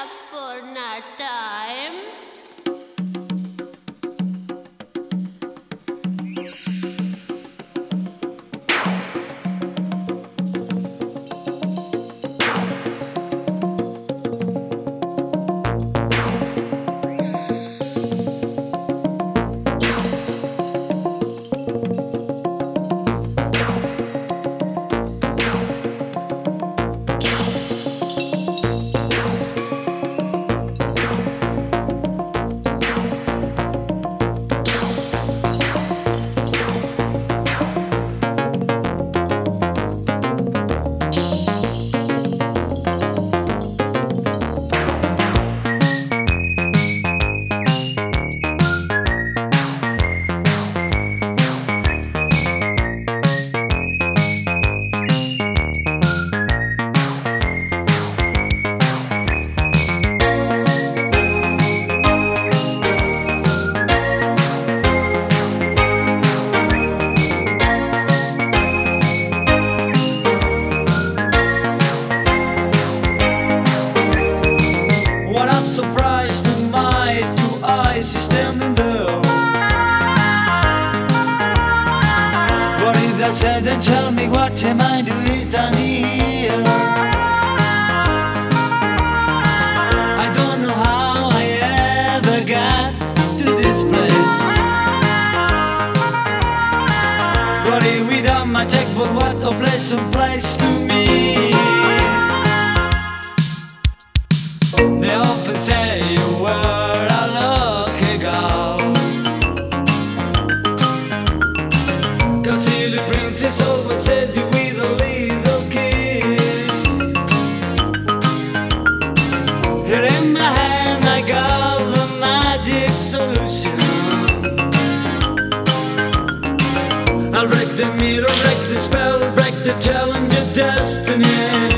up for night time. Surprised to my two eyes is standing there. What if I said and tell me what am I doing down here? I don't know how I ever got to this place. What if without my checkbook, what a pleasant place to me. They often say you were a lucky girl, 'cause the princess always said you with a little kiss. Here in my hand I got the magic solution. I'll break the mirror, break the spell, break the challenge of destiny.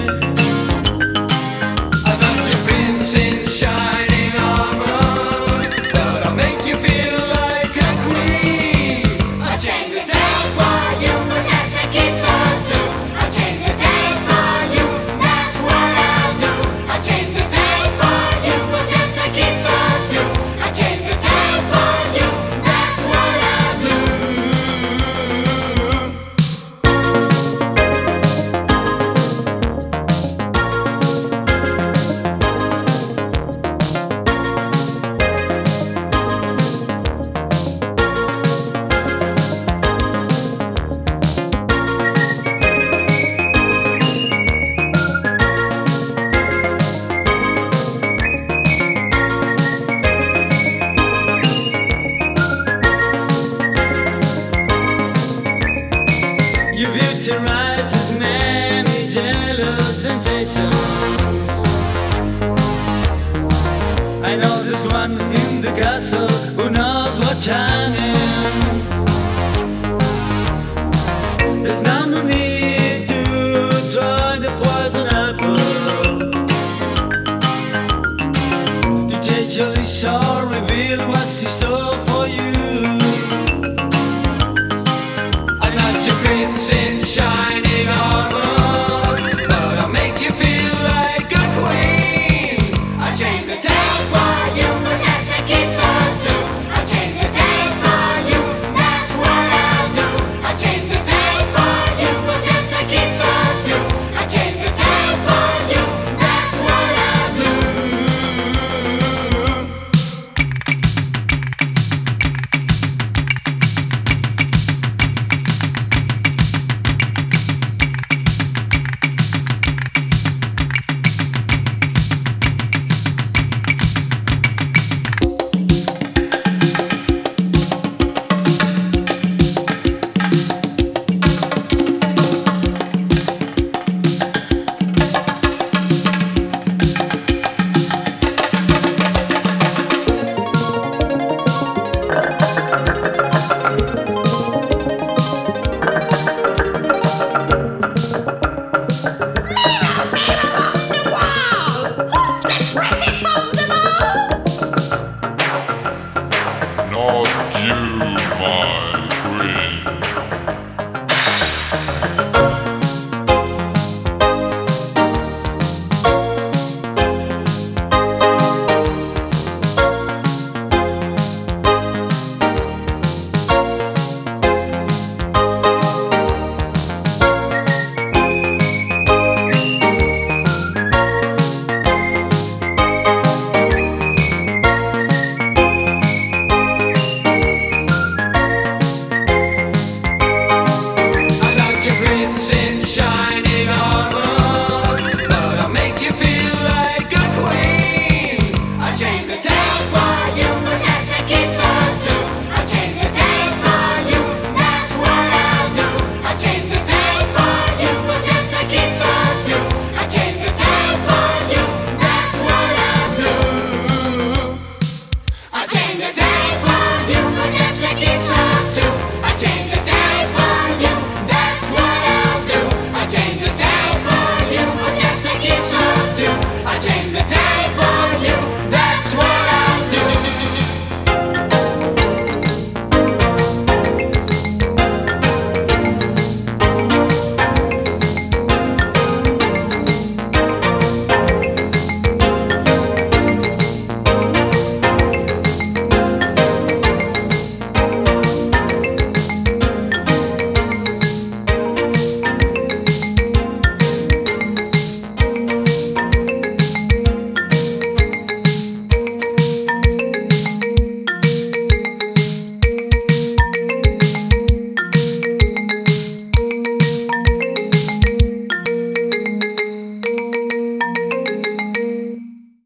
Your beauty rises many jealous sensations. I know there's one in the castle who knows what time is. There's no need to try the poison apple. The judge shall reveal what's his story.